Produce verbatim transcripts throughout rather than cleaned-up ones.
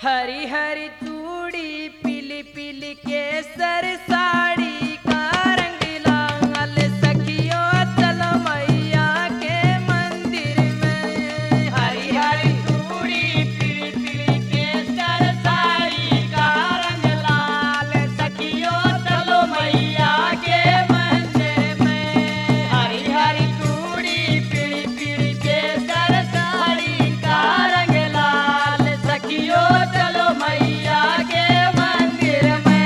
हरी हरी चूड़ी पीली पीली केसर साड़ी का रंग लाल सखियों चलो मैया के मंदिर में। हरी हरी चूड़ी पीली पीली केसर साड़ी का रंग लाल सखियों चलो मैया के मंदिर में। हरी हरी चूड़ी पीली पीली केसर साड़ी का रंग लाल सखियों चलो मैया के मंदिर में।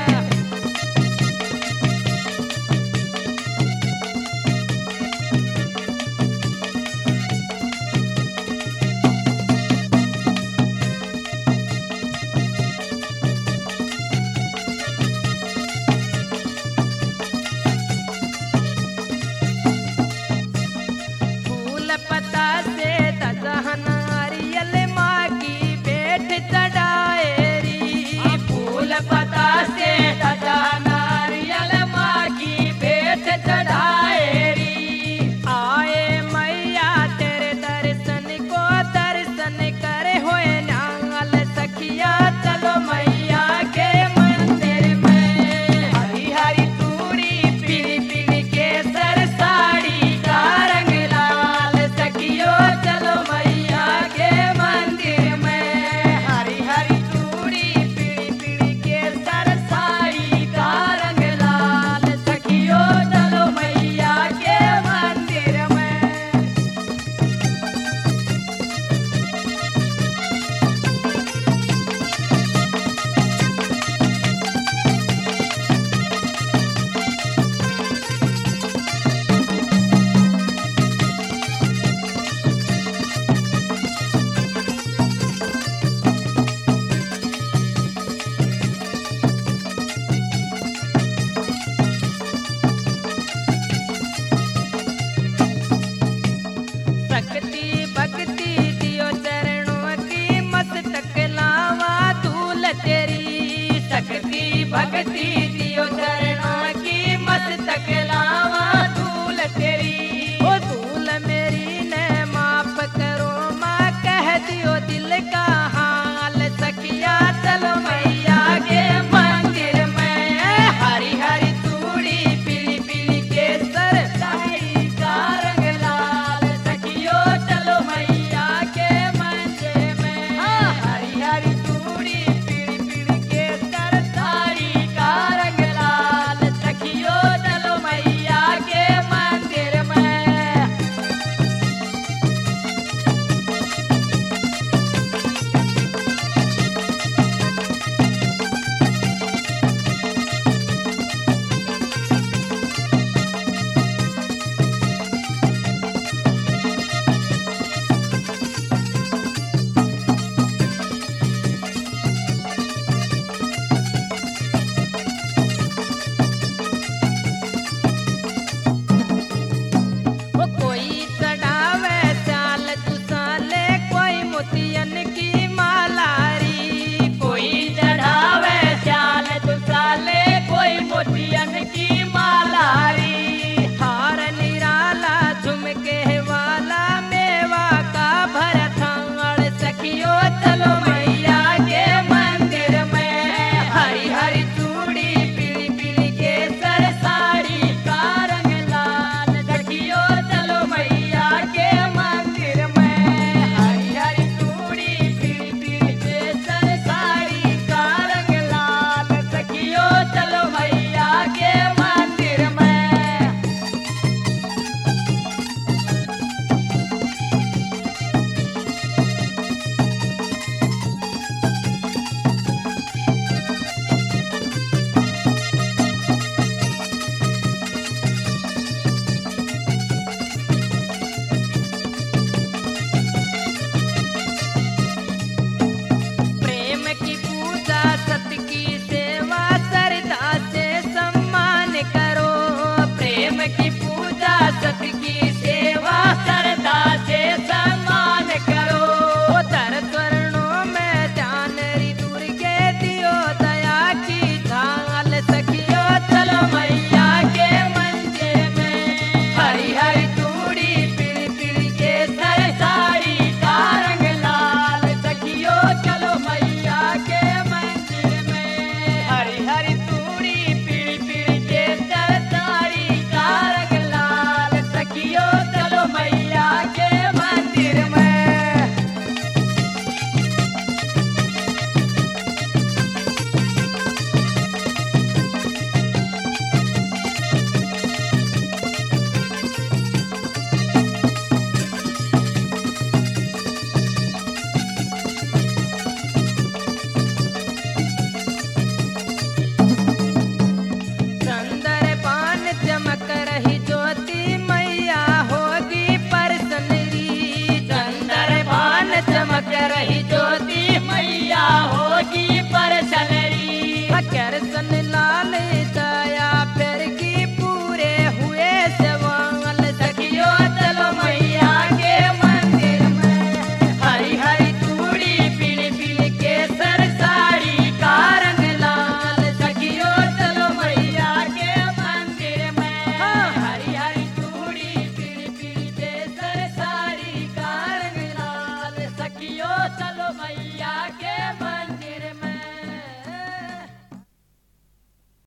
फूल पत्ता से तजहन नारियल माँ की भेंट चढ़ाए री। फूल पता से तथा नारियल माँ की भेंट चढ़ाए री। आए मैया तेरे दर्शन को दर्शन करे होए नाल सखिया चलो मैया के मंदिर में। हरी हरी चूड़ी पीली पीली केसर साड़ी का रंग लाल सखियों चलो मैया के मंदिर में। हरी हरी चूड़ी पीली पीली केसर साड़ी का रंग लाल सखियों चलो मैया के मंदिर में। शक्ति भक्ति दियो चरणों की मस्तक लावा धूल तेरी। शक्ति भक्ति दियो चरण